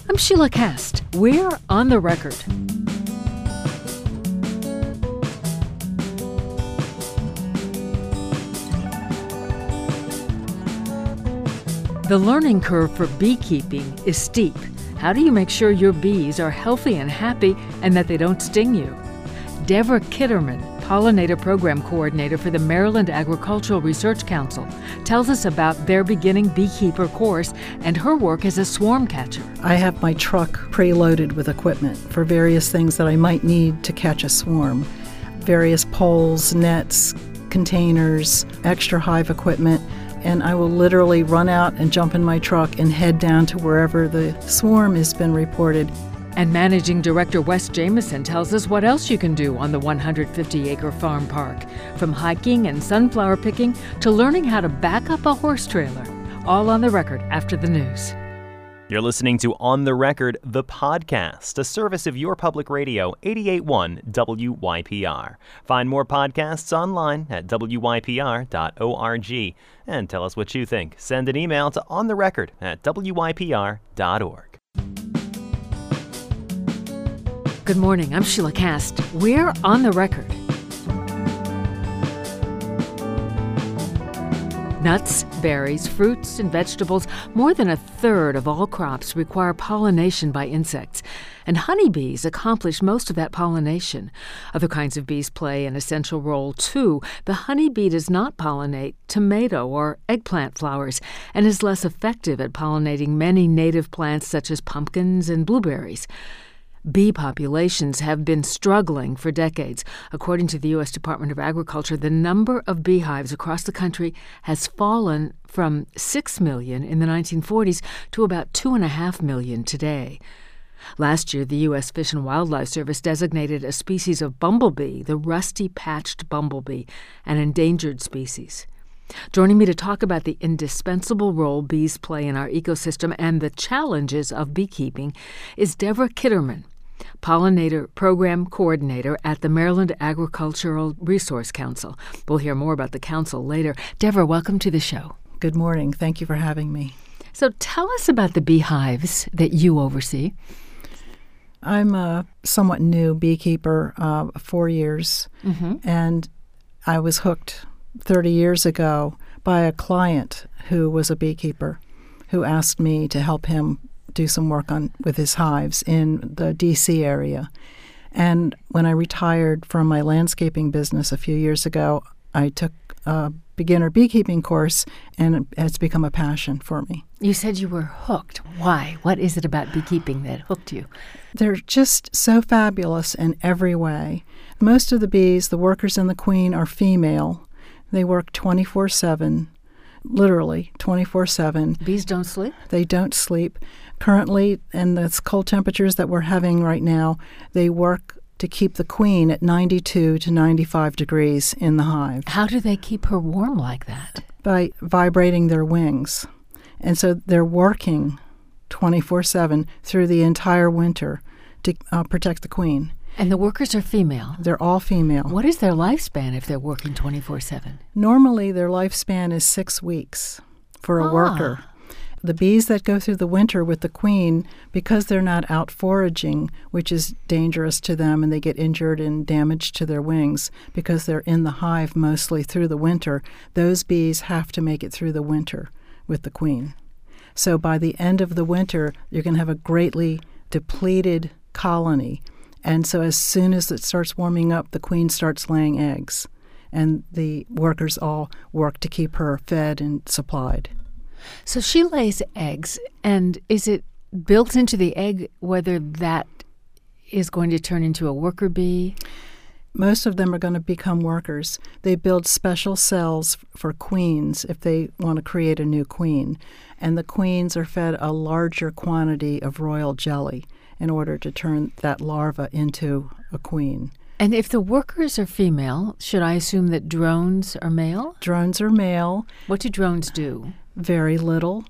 I'm Sheila Kast. We're on the record. The learning curve for beekeeping is steep. How do you make sure your bees are healthy and happy and that they don't sting you? Deborah Kitterman, Pollinator Program Coordinator for the Maryland Agricultural Research Council, tells us about their beginning beekeeper course and her work as a swarm catcher. I have my truck preloaded with equipment for various things that I might need to catch a swarm. Various poles, nets, containers, extra hive equipment, and I will literally run out and jump in my truck and head down to wherever the swarm has been reported. And Managing Director Wes Jamison tells us what else you can do on the 150-acre farm park, from hiking and sunflower picking to learning how to back up a horse trailer. All on the record after the news. You're listening to On the Record, the podcast, a service of your public radio, 88.1 WYPR. Find more podcasts online at wypr.org. And tell us what you think. Send an email to ontherecord@wypr.org. Good morning, I'm Sheila Kast. We're on the record. Nuts, berries, fruits, and vegetables, more than a third of all crops require pollination by insects, and honeybees accomplish most of that pollination. Other kinds of bees play an essential role, too. The honeybee does not pollinate tomato or eggplant flowers and is less effective at pollinating many native plants such as pumpkins and blueberries. Bee populations have been struggling for decades. According to the U.S. Department of Agriculture, the number of beehives across the country has fallen from 6 million in the 1940s to about 2.5 million today. Last year, the U.S. Fish and Wildlife Service designated a species of bumblebee, the rusty-patched bumblebee, an endangered species. Joining me to talk about the indispensable role bees play in our ecosystem and the challenges of beekeeping is Deborah Kitterman, Pollinator Program Coordinator at the Maryland Agricultural Resource Council. We'll hear more about the council later. Deborah, welcome to the show. Good morning. Thank you for having me. So tell us about the beehives that you oversee. I'm a somewhat new beekeeper, 4 years, and I was hooked 30 years ago by a client who was a beekeeper who asked me to help him do some work with his hives in the D.C. area. And when I retired from my landscaping business a few years ago, I took a beginner beekeeping course, and it's become a passion for me. You said you were hooked. Why? What is it about beekeeping that hooked you? They're just so fabulous in every way. Most of the bees, the workers and the queen, are female. They work 24/7, literally 24/7. Bees don't sleep? They don't sleep. Currently, in the cold temperatures that we're having right now, they work to keep the queen at 92 to 95 degrees in the hive. How do they keep her warm like that? By vibrating their wings. And so they're working 24/7 through the entire winter to protect the queen. And the workers are female? They're all female. What is their lifespan if they're working 24/7? Normally, their lifespan is 6 weeks for a worker. The bees that go through the winter with the queen, because they're not out foraging, which is dangerous to them, and they get injured and damage to their wings because they're in the hive mostly through the winter, those bees have to make it through the winter with the queen. So by the end of the winter, you're going to have a greatly depleted colony. And so as soon as it starts warming up, the queen starts laying eggs. And the workers all work to keep her fed and supplied. So she lays eggs, and is it built into the egg whether that is going to turn into a worker bee? Most of them are going to become workers. They build special cells for queens if they want to create a new queen. And the queens are fed a larger quantity of royal jelly in order to turn that larva into a queen. And if the workers are female, should I assume that drones are male? Drones are male. What do drones do? Very little.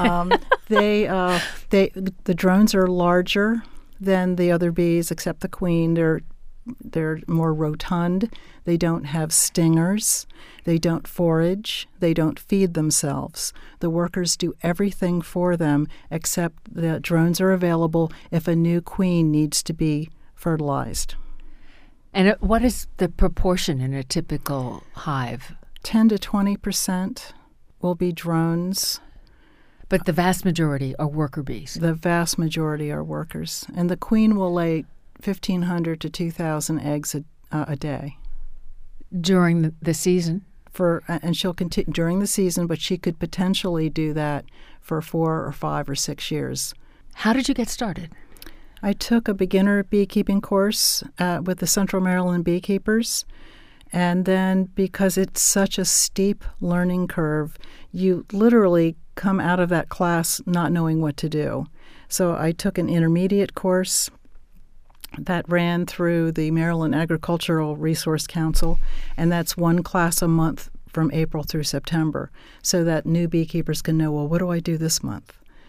The drones are larger than the other bees, except the queen. They're They're more rotund. They don't have stingers. They don't forage. They don't feed themselves. The workers do everything for them except the drones are available if a new queen needs to be fertilized. And what is the proportion in a typical hive? 10 to 20% will be drones. But the vast majority are worker bees. The vast majority are workers. And the queen will lay 1,500 to 2,000 eggs a day. During the season? And she'll continue during the season, but she could potentially do that for 4 or 5 or 6 years. How did you get started? I took a beginner beekeeping course with the Central Maryland Beekeepers. And then because it's such a steep learning curve, you literally come out of that class not knowing what to do. So I took an intermediate course that ran through the Maryland Agricultural Resource Council, and that's one class a month from April through September, so that new beekeepers can know, well, what do I do this month?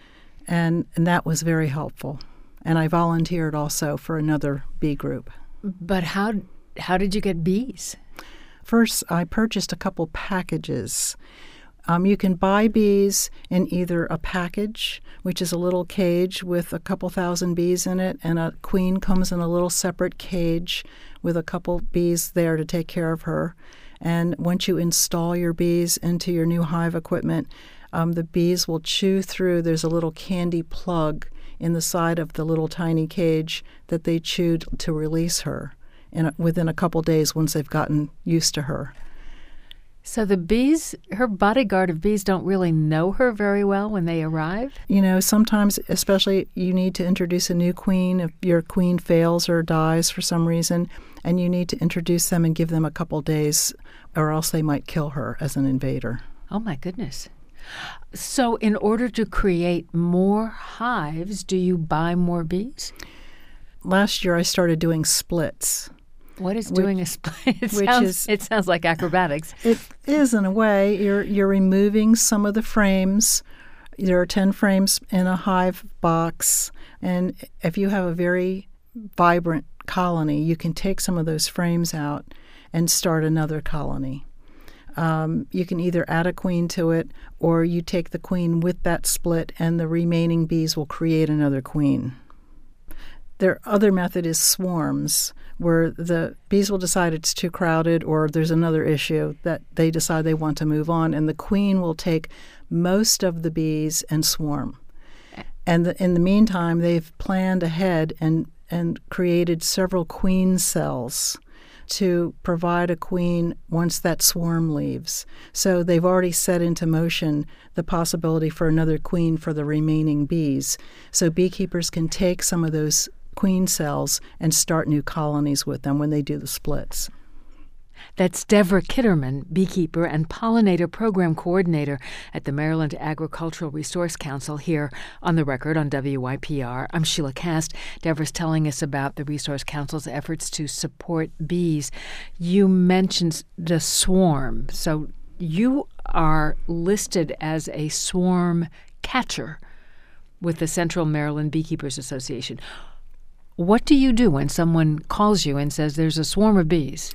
And that was very helpful. And I volunteered also for another bee group. But how did you get bees? First, I purchased a couple packages. You can buy bees in either a package, which is a little cage with a couple thousand bees in it, and a queen comes in a little separate cage with a couple bees there to take care of her. And once you install your bees into your new hive equipment, the bees will chew through. There's a little candy plug in the side of the little tiny cage that they chewed to release her within a couple days once they've gotten used to her. So the bees, her bodyguard of bees, don't really know her very well when they arrive? You know, sometimes, especially, you need to introduce a new queen if your queen fails or dies for some reason, and you need to introduce them and give them a couple days, or else they might kill her as an invader. Oh, my goodness. So in order to create more hives, do you buy more bees? Last year I started doing splits. What is doing a split? It sounds like acrobatics. It is, in a way. You're removing some of the frames. There are 10 frames in a hive box, and if you have a very vibrant colony, you can take some of those frames out and start another colony. You can either add a queen to it, or you take the queen with that split, and the remaining bees will create another queen. Their other method is swarms, where the bees will decide it's too crowded or there's another issue that they decide they want to move on, and the queen will take most of the bees and swarm. And in the meantime, they've planned ahead and created several queen cells to provide a queen once that swarm leaves. So they've already set into motion the possibility for another queen for the remaining bees. So beekeepers can take some of those queen cells and start new colonies with them when they do the splits. That's Deborah Kitterman, beekeeper and pollinator program coordinator at the Maryland Agricultural Resource Council, here on The Record on WYPR. I'm Sheila Cast. Deborah's telling us about the Resource Council's efforts to support bees. You mentioned the swarm. So you are listed as a swarm catcher with the Central Maryland Beekeepers Association. What do you do when someone calls you and says there's a swarm of bees?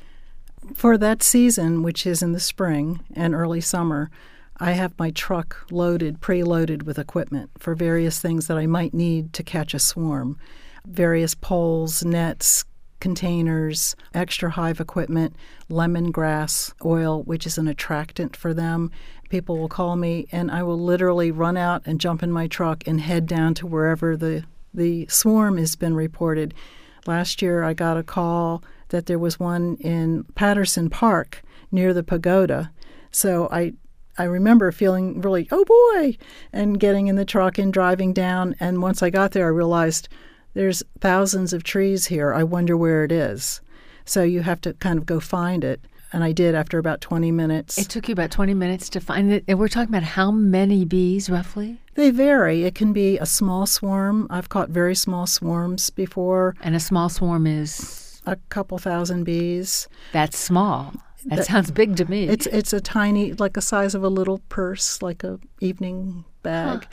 For that season, which is in the spring and early summer, I have my truck preloaded with equipment for various things that I might need to catch a swarm. Various poles, nets, containers, extra hive equipment, lemongrass oil, which is an attractant for them. People will call me, and I will literally run out and jump in my truck and head down to wherever the swarm has been reported. Last year I got a call that there was one in Patterson Park near the pagoda. So I remember feeling really, oh boy, and getting in the truck and driving down. And once I got there, I realized there's thousands of trees here. I wonder where it is. So you have to kind of go find it. And I did after about 20 minutes. It took you about 20 minutes to find it. And we're talking about how many bees, roughly? They vary. It can be a small swarm. I've caught very small swarms before. And a small swarm is? A couple thousand bees. That's small. That sounds big to me. It's a tiny, like the size of a little purse, like a evening bag. Huh.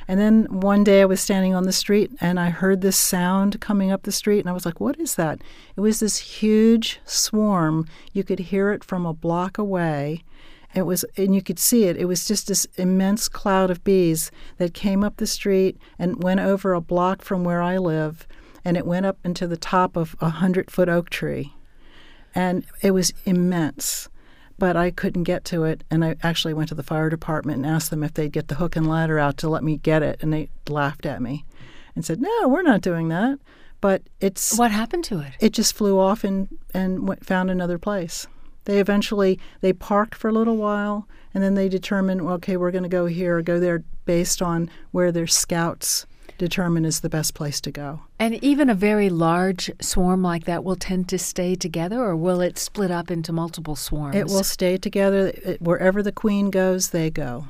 And then one day I was standing on the street and I heard this sound coming up the street, and I was like, what is that? It was this huge swarm. You could hear it from a block away. And you could see it. It was just this immense cloud of bees that came up the street and went over a block from where I live, and it went up into the top of a 100-foot oak tree. And it was immense. But I couldn't get to it, and I actually went to the fire department and asked them if they'd get the hook and ladder out to let me get it, and they laughed at me and said, no, we're not doing that. But it's... What happened to it? It just flew off and found another place. They parked for a little while, and then they determined, well, okay, we're going to go here or go there based on where their scouts determine is the best place to go. And even a very large swarm like that will tend to stay together, or will it split up into multiple swarms? It will stay together. Wherever the queen goes, they go.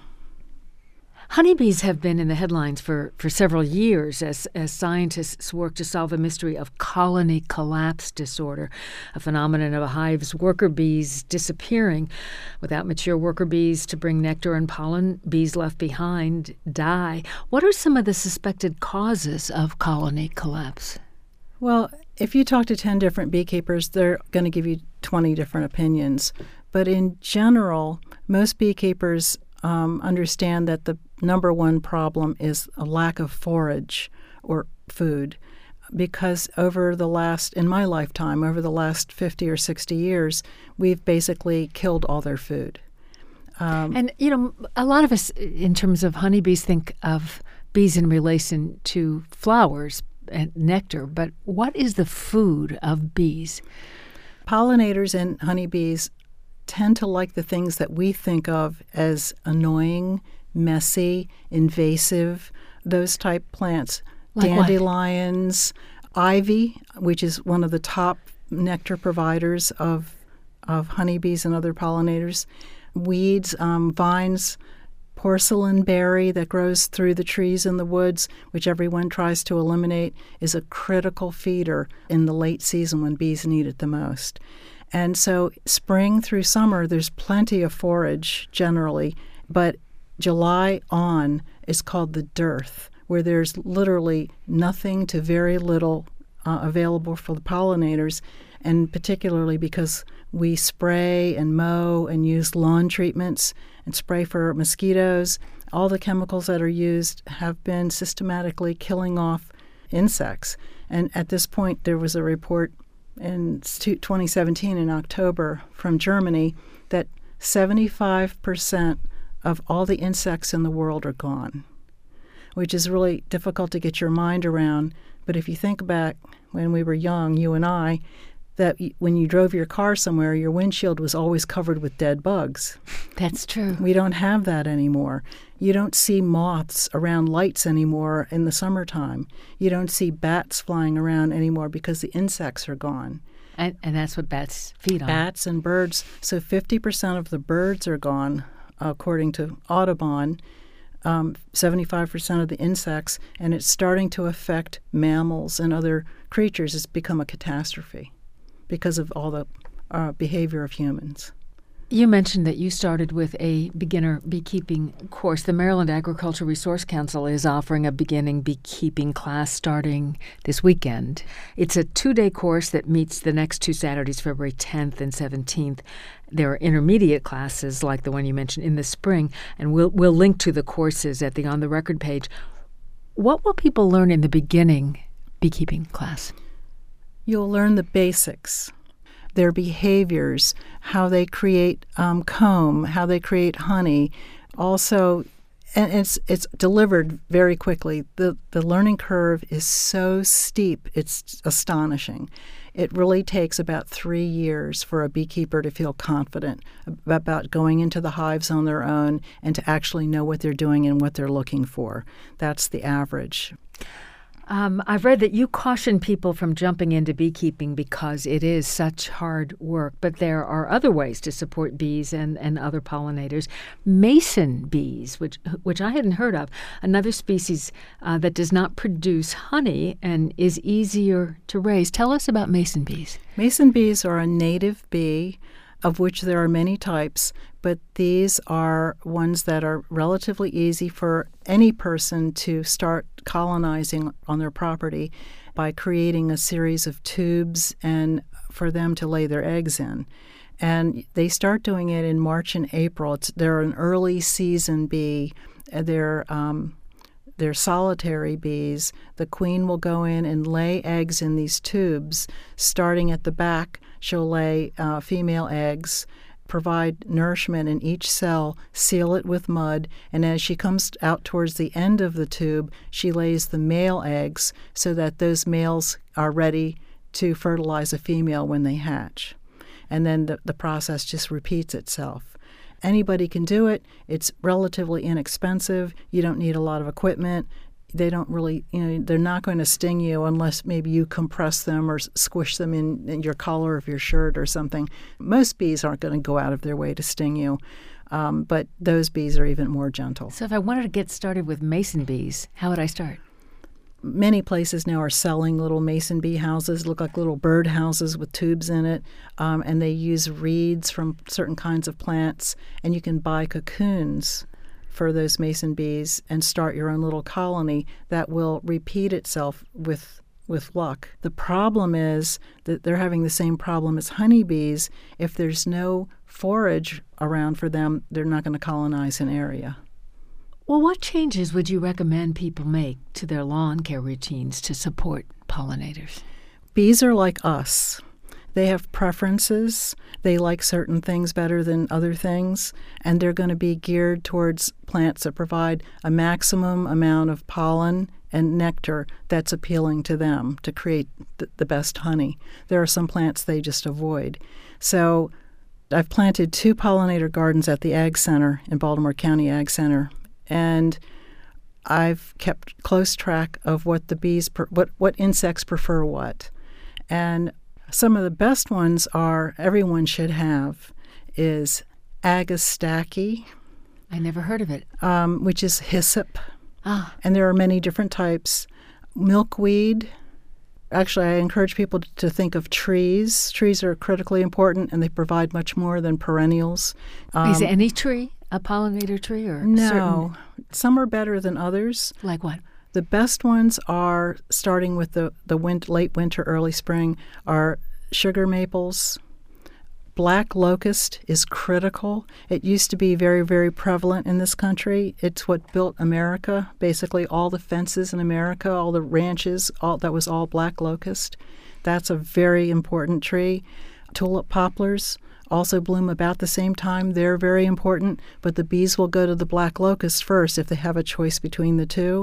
Honeybees have been in the headlines for several years as scientists work to solve the mystery of colony collapse disorder, a phenomenon of a hive's worker bees disappearing. Without mature worker bees to bring nectar and pollen, bees left behind die. What are some of the suspected causes of colony collapse? Well, if you talk to 10 different beekeepers, they're going to give you 20 different opinions. But in general, most beekeepers understand that the number one problem is a lack of forage or food, because in my lifetime, over the last 50 or 60 years, we've basically killed all their food. And, a lot of us, in terms of honeybees, think of bees in relation to flowers and nectar, but what is the food of bees? Pollinators and honeybees tend to like the things that we think of as annoying, messy, invasive, those type plants. Like dandelions, ivy, which is one of the top nectar providers of honeybees and other pollinators, weeds, vines, porcelain berry that grows through the trees in the woods, which everyone tries to eliminate, is a critical feeder in the late season when bees need it the most. And so spring through summer, there's plenty of forage generally, but July on is called the dearth, where there's literally nothing to very little available for the pollinators, and particularly because we spray and mow and use lawn treatments and spray for mosquitoes. All the chemicals that are used have been systematically killing off insects. And at this point, there was a report in 2017 in October from Germany that 75% of all the insects in the world are gone, which is really difficult to get your mind around. But if you think back when we were young, you and I, that when you drove your car somewhere, your windshield was always covered with dead bugs. That's true. We don't have that anymore. You don't see moths around lights anymore in the summertime. You don't see bats flying around anymore because the insects are gone. And that's what bats feed on. Bats and birds. So 50% of the birds are gone, according to Audubon. 75% of the insects, and it's starting to affect mammals and other creatures. It's become a catastrophe because of all the behavior of humans. You mentioned that you started with a beginner beekeeping course. The Maryland Agricultural Resource Council is offering a beginning beekeeping class starting this weekend. It's a 2-day course that meets the next 2 Saturdays, February 10th and 17th. There are intermediate classes like the one you mentioned in the spring, and we'll link to the courses at the On the Record page. What will people learn in the beginning beekeeping class? You'll learn the basics, their behaviors, how they create comb, how they create honey. Also, and it's delivered very quickly. The learning curve is so steep, it's astonishing. It really takes about 3 years for a beekeeper to feel confident about going into the hives on their own and to actually know what they're doing and what they're looking for. That's the average. I've read that you caution people from jumping into beekeeping because it is such hard work, but there are other ways to support bees and other pollinators. Mason bees, which I hadn't heard of, another species that does not produce honey and is easier to raise. Tell us about mason bees. Mason bees are a native bee. of which there are many types, but these are ones that are relatively easy for any person to start colonizing on their property by creating a series of tubes and for them to lay their eggs in. And they start doing it in March and April. They're an early season bee. They're solitary bees. The queen will go in and lay eggs in these tubes. Starting at the back, she'll lay female eggs, provide nourishment in each cell, seal it with mud, and as she comes out towards the end of the tube, she lays the male eggs so that those males are ready to fertilize a female when they hatch. And then the process just repeats itself. Anybody can do it. It's relatively inexpensive. You don't need a lot of equipment. They don't really, they're not going to sting you unless maybe you compress them or squish them in your collar of your shirt or something. Most bees aren't going to go out of their way to sting you, but those bees are even more gentle. So if I wanted to get started with mason bees, how would I start? Many places now are selling little mason bee houses, look like little bird houses with tubes in it, and they use reeds from certain kinds of plants, and you can buy cocoons for those mason bees and start your own little colony that will repeat itself with luck. The problem is that they're having the same problem as honeybees. If there's no forage around for them, they're not going to colonize an area. Well, what changes would you recommend people make to their lawn care routines to support pollinators? Bees are like us. They have preferences. They like certain things better than other things, and they're going to be geared towards plants that provide a maximum amount of pollen and nectar that's appealing to them to create the best honey. There are some plants they just avoid. So I've planted 2 pollinator gardens at the Ag Center in Baltimore County Ag Center, and I've kept close track of what the bees, what insects prefer what. And some of the best ones everyone should have is Agastache. I never heard of it. Which is hyssop. Ah. And there are many different types. Milkweed. Actually, I encourage people to think of trees. Trees are critically important, and they provide much more than perennials. Is it any tree a pollinator tree? Or no. Some are better than others. Like what? The best ones are, starting with the late winter, early spring, are sugar maples. Black locust is critical. It used to be very, very prevalent in this country. It's what built America. Basically, all the fences in America, all the ranches, that was all black locust. That's a very important tree. Tulip poplars also bloom about the same time. They're very important, but the bees will go to the black locust first if they have a choice between the two.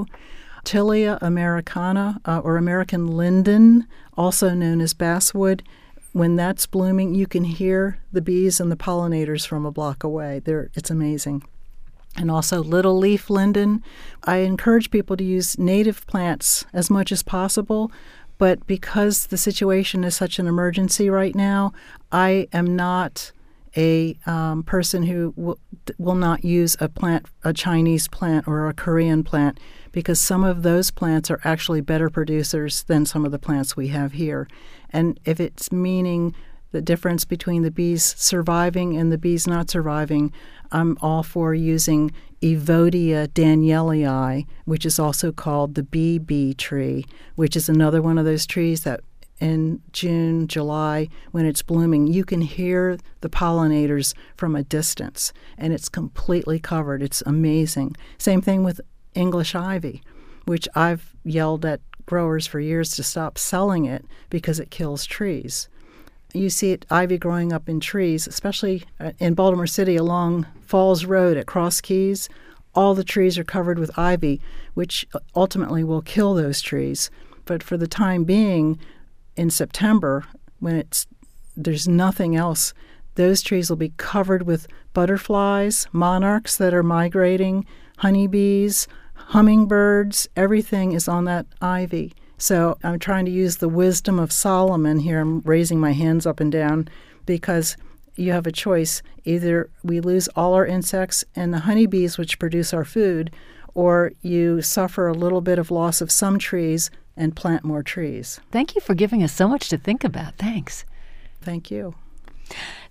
Tilia americana, or American linden, also known as basswood. When that's blooming, you can hear the bees and the pollinators from a block away. It's amazing. And also little leaf linden. I encourage people to use native plants as much as possible, but because the situation is such an emergency right now, I am not a person who will not use a Chinese plant or a Korean plant, because some of those plants are actually better producers than some of the plants we have here. And if it's meaning the difference between the bees surviving and the bees not surviving, I'm all for using Evodia danielii, which is also called the bee tree, which is another one of those trees that in June, July, when it's blooming, you can hear the pollinators from a distance, and it's completely covered. It's amazing. Same thing with English ivy, which I've yelled at growers for years to stop selling it because it kills trees. You see ivy growing up in trees, especially in Baltimore City along Falls Road at Cross Keys. All the trees are covered with ivy, which ultimately will kill those trees. But for the time being, in September, when there's nothing else, those trees will be covered with butterflies, monarchs that are migrating, honeybees, hummingbirds. Everything is on that ivy. So I'm trying to use the wisdom of Solomon here. I'm raising my hands up and down because you have a choice. Either we lose all our insects and the honeybees, which produce our food, or you suffer a little bit of loss of some trees and plant more trees. Thank you for giving us so much to think about. Thanks. Thank you.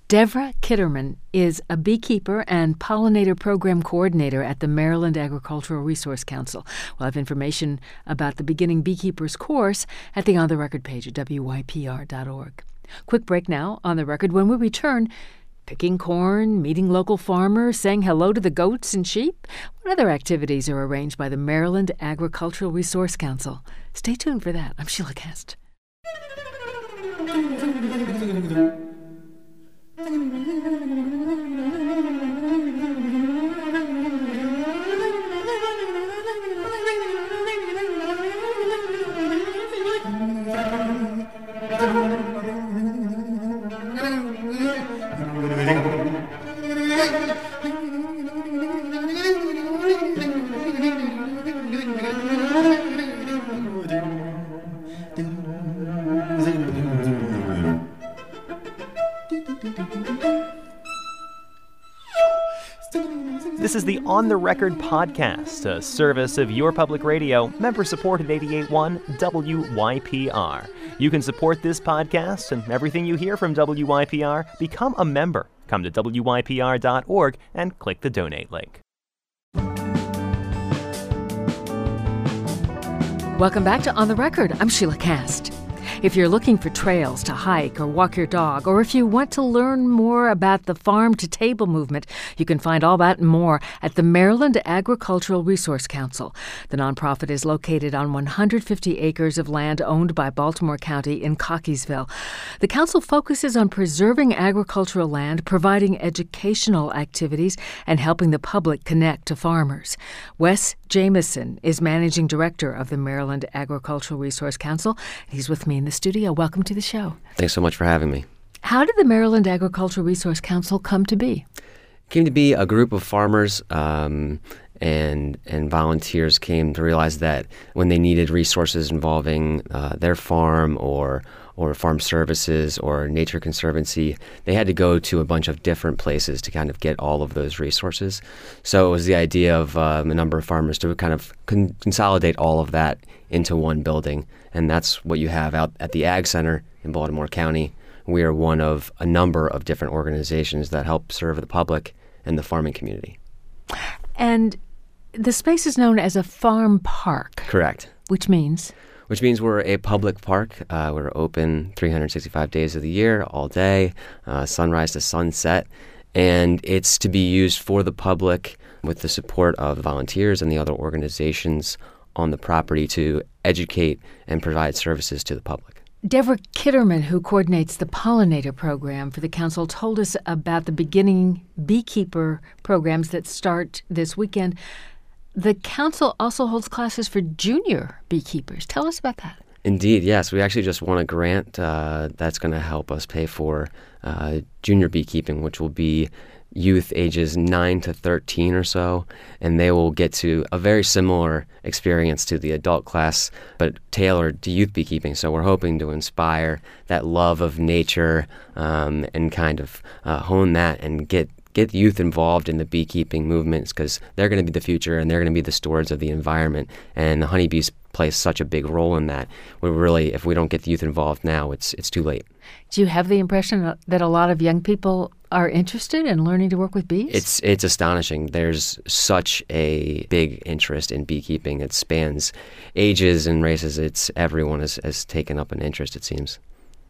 Devra Kitterman is a beekeeper and pollinator program coordinator at the Maryland Agricultural Resource Council. We'll have information about the Beginning Beekeepers course at the On the Record page at wypr.org. Quick break now. On the Record. When we return, picking corn, meeting local farmers, saying hello to the goats and sheep. What other activities are arranged by the Maryland Agricultural Resource Council? Stay tuned for that. I'm Sheila Kast. This is the On the Record podcast, a service of your public radio, member-supported 88.1 WYPR. You can support this podcast and everything you hear from WYPR. Become a member. Come to wypr.org and click the donate link. Welcome back to On the Record. I'm Sheila Kast. If you're looking for trails to hike or walk your dog, or if you want to learn more about the farm-to-table movement, you can find all that and more at the Maryland Agricultural Resource Council. The nonprofit is located on 150 acres of land owned by Baltimore County in Cockeysville. The council focuses on preserving agricultural land, providing educational activities, and helping the public connect to farmers. Wes Jamison is managing director of the Maryland Agricultural Resource Council. He's with me in the studio. Welcome to the show. Thanks so much for having me. How did the Maryland Agricultural Resource Council come to be? It came to be a group of farmers and volunteers came to realize that when they needed resources involving their farm or farm services or nature conservancy, they had to go to a bunch of different places to kind of get all of those resources. So it was the idea of a number of farmers to kind of consolidate all of that into one building. And that's what you have out at the Ag Center in Baltimore County. We are one of a number of different organizations that help serve the public and the farming community. And the space is known as a farm park. Correct. Which means we're a public park. We're open 365 days of the year, all day, sunrise to sunset. And it's to be used for the public with the support of volunteers and the other organizations on the property to educate and provide services to the public. Devra Kitterman, who coordinates the pollinator program for the council, told us about the Beginning Beekeeper programs that start this weekend. The council also holds classes for junior beekeepers. Tell us about that. Indeed, yes. We actually just won a grant that's going to help us pay for junior beekeeping, which will be youth ages 9 to 13 or so, and they will get to a very similar experience to the adult class, but tailored to youth beekeeping. So we're hoping to inspire that love of nature and kind of hone that and get youth involved in the beekeeping movements, because they're going to be the future and they're going to be the stewards of the environment. And the honeybees play such a big role in that. If we don't get the youth involved now, it's too late. Do you have the impression that a lot of young people are interested in learning to work with bees? It's astonishing. There's such a big interest in beekeeping. It spans ages and races. Everyone has taken up an interest, it seems.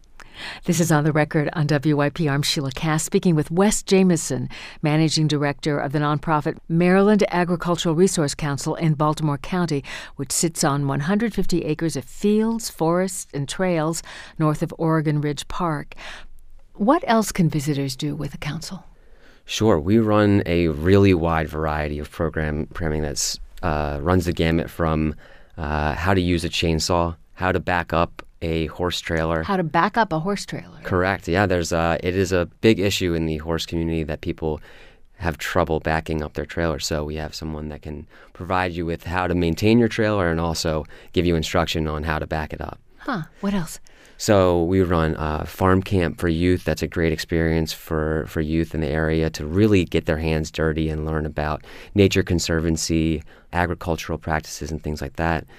This is On the Record on WYPR. I'm Sheila Kast, speaking with Wes Jamison, Managing Director of the nonprofit Maryland Agricultural Resource Council in Baltimore County, which sits on 150 acres of fields, forests, and trails north of Oregon Ridge Park. What else can visitors do with the council? Sure. We run a really wide variety of programming that runs the gamut from how to use a chainsaw, how to back up a horse trailer. How to back up a horse trailer. Correct. Yeah, it is a big issue in the horse community that people have trouble backing up their trailer. So we have someone that can provide you with how to maintain your trailer and also give you instruction on how to back it up. What else? So we run farm camp for youth. That's a great experience for youth in the area to really get their hands dirty and learn about nature conservancy, agricultural practices, and things like that.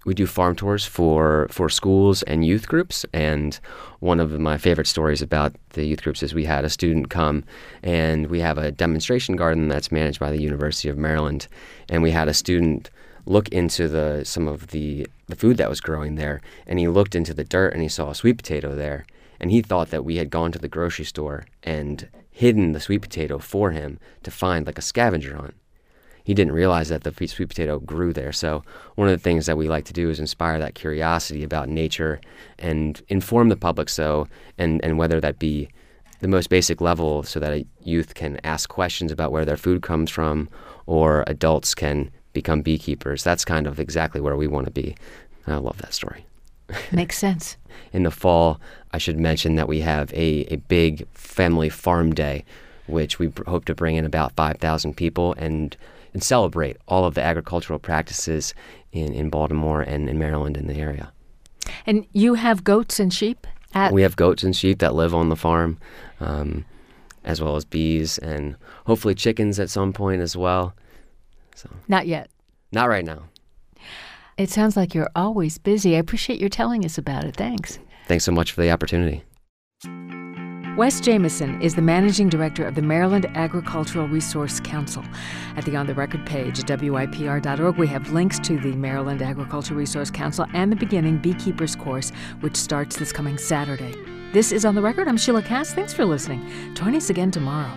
we do farm tours for schools and youth groups. And one of my favorite stories about the youth groups is we had a student come, and we have a demonstration garden that's managed by the University of Maryland. And we had a student look into some of the food that was growing there, and he looked into the dirt and he saw a sweet potato there. And he thought that we had gone to the grocery store and hidden the sweet potato for him to find like a scavenger hunt. He didn't realize that the sweet potato grew there. So one of the things that we like to do is inspire that curiosity about nature and inform the public and whether that be the most basic level so that a youth can ask questions about where their food comes from, or adults can become beekeepers. That's kind of exactly where we want to be. I love that story. Makes sense. In the fall, I should mention that we have a big family farm day, which we hope to bring in about 5,000 people and celebrate all of the agricultural practices in Baltimore and in Maryland in the area. And you have goats and sheep? We have goats and sheep that live on the farm, as well as bees and hopefully chickens at some point as well. So Not yet. Not right now. It sounds like you're always busy. I appreciate your telling us about it. Thanks. Thanks so much for the opportunity. Wes Jamieson is the Managing Director of the Maryland Agricultural Resource Council. At the On the Record page at WYPR.org, we have links to the Maryland Agricultural Resource Council and the Beginning Beekeepers course, which starts this coming Saturday. This is On the Record. I'm Sheila Cass. Thanks for listening. Join us again tomorrow.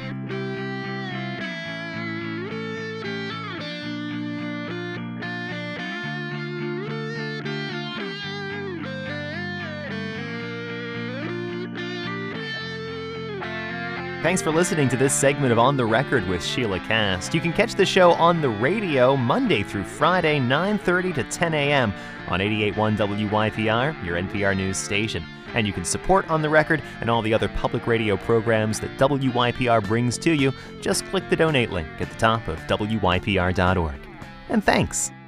Thanks for listening to this segment of On the Record with Sheila Cass. You can catch the show on the radio Monday through Friday, 9:30 to 10 a.m. on 88.1 WYPR, your NPR news station. And you can support On the Record and all the other public radio programs that WYPR brings to you. Just click the donate link at the top of WYPR.org. And thanks.